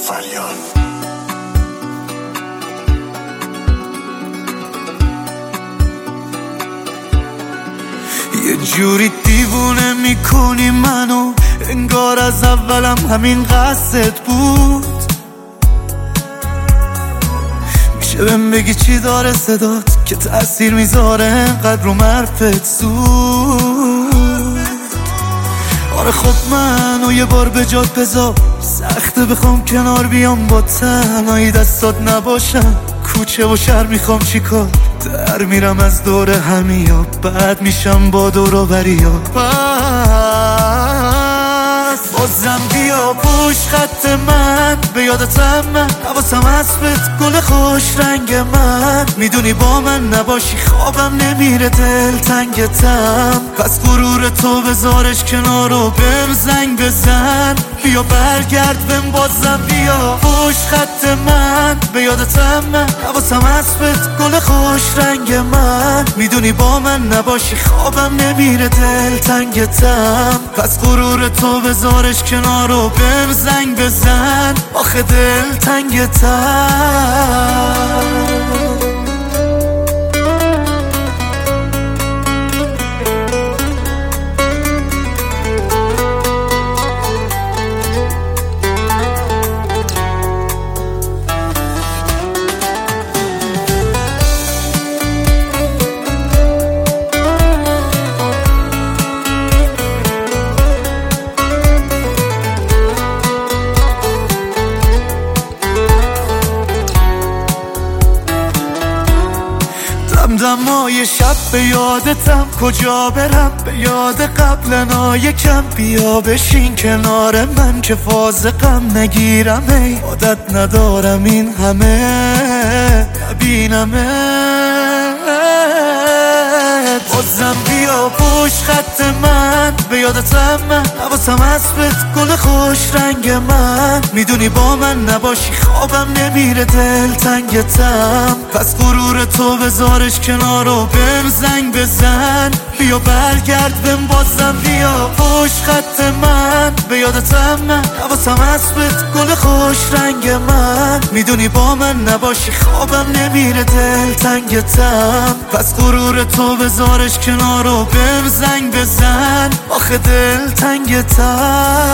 فریاد. یه جوری دیوونه میکنی منو، انگار از اولم همین قصدت بود. میشه بهم بگی چی داره صدات که تأثیر میذاره انقدر رو حرفت زود؟ آره خب منو یه بار به جات بذار، سخته بخوام کنار بیام با تنهایی دستات نباشم. کوچه و شهر میخوام چیکار، در میرم از دور همیا، بعد میشم با دور و بریا. پس بازم بیا پوش خط من، به یادتم من، حواسم اسبت گل خوش رنگ من. میدونی با من نباشی خوابم نمیره، دل تنگتم. پس غرور تو بذارش کنار و بهم زنگ بزن، بیا برگرد بهم بازم بیا پوش خط من، به یادتم من، حواسم اسبت گل خوش رنگ من. میدونی با من نباشی خوابم نمیره، دل تنگتم. پس غرور تو بذارش کنار و بهم زنگ بزن، آخه دل تنگتم. دمای شب به یادتم، کجا برم به یاد قبلنا یکم. بیا بشین کنار من که فاز غم نگیرم، ای عادت ندارم این همه نبینمت. بازم بیا پوش خط من، به یادتم من، حواسم اسبت گل خوش رنگ من. میدونی با من نباشی خوابم نمیره، دل تنگتم. پس غرور تو بذارش کنار و بهم زنگ بزن، بیا برگرد بهم بازم بیا پوش خط من، به یادتم من، حواسم اسبت گل خوش رنگ من. میدونی با من نباشی خوابم نمیره، دل تنگتم. پس غرور تو بذارش کنار و بهم زنگ بزن، آخه دل تنگتم.